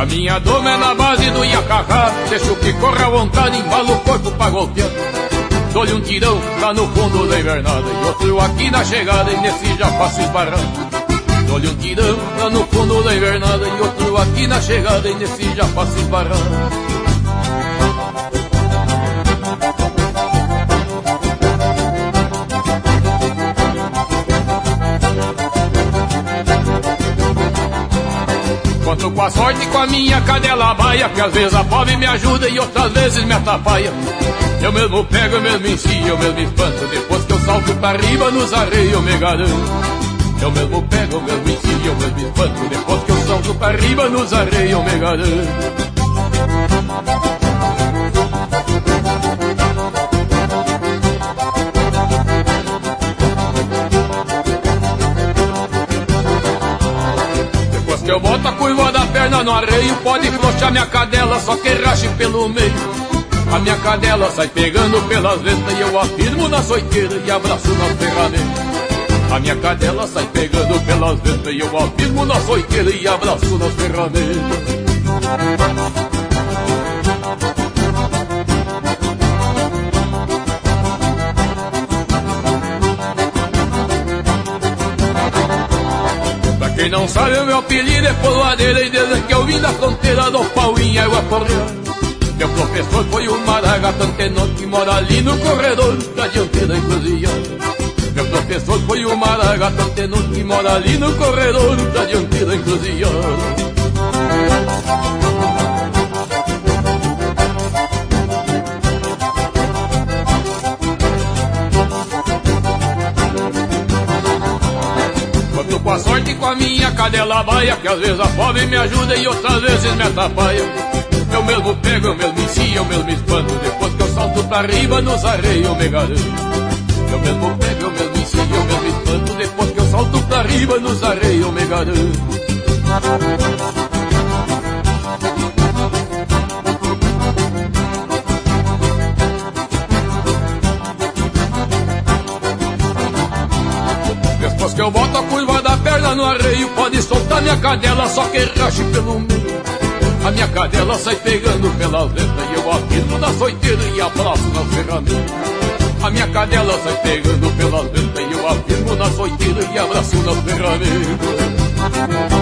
minha doma é na base do iacacá, deixo que corra à vontade, embalo o corpo pra golpear. Dou-lhe um tirão lá no fundo da invernada e outro aqui na chegada, e nesse já faço esbarrar. Dou-lhe um tirão lá no fundo da invernada e outro aqui na chegada, e nesse já faço esbarrar. Conto com a sorte e com a minha cadela baia, que às vezes a pobre me ajuda e outras vezes me atrapalha. Eu mesmo pego, eu mesmo ensino, eu mesmo espanto, depois que eu salto pra riba nos arreios eu me garanto. Eu mesmo pego, eu mesmo ensino, eu mesmo espanto, depois que eu salto pra riba nos arreios eu me garanto. Eu boto a curva da perna no arreio, pode flochar minha cadela, só que rache pelo meio. A minha cadela sai pegando pelas ventas e eu afirmo na soiteira e abraço nas ferramentas. A minha cadela sai pegando pelas ventas e eu afirmo na soiteira e abraço nas ferramentas. Quem não sabe o meu apelido é Poloadeira, e desde que eu vim da fronteira do pau em água correr. Meu professor foi o Maragato Antenor, que mora ali no corredor da dianteira encruzilhada. Meu professor foi o Maragato Antenor, que mora ali no corredor da dianteira encruzilhada. Com a sorte e com a minha cadela baia, que às vezes a pobre me ajuda e outras vezes me atrapalha. Eu mesmo pego, eu mesmo ensino, eu mesmo espanto, depois que eu salto pra riba nos arreios eu me garanto. Eu mesmo pego, eu mesmo ensino, eu mesmo espanto, depois que eu salto pra riba nos arreios eu me garanto. Depois que eu boto a curva da perna no arreio, pode soltar minha cadela, só que rache pelo meio. A minha cadela sai pegando pelas ventas e eu afirmo na soiteira e abraço nas ferramentas. A minha cadela sai pegando pelas ventas e eu afirmo na soiteira e abraço nas ferramentas.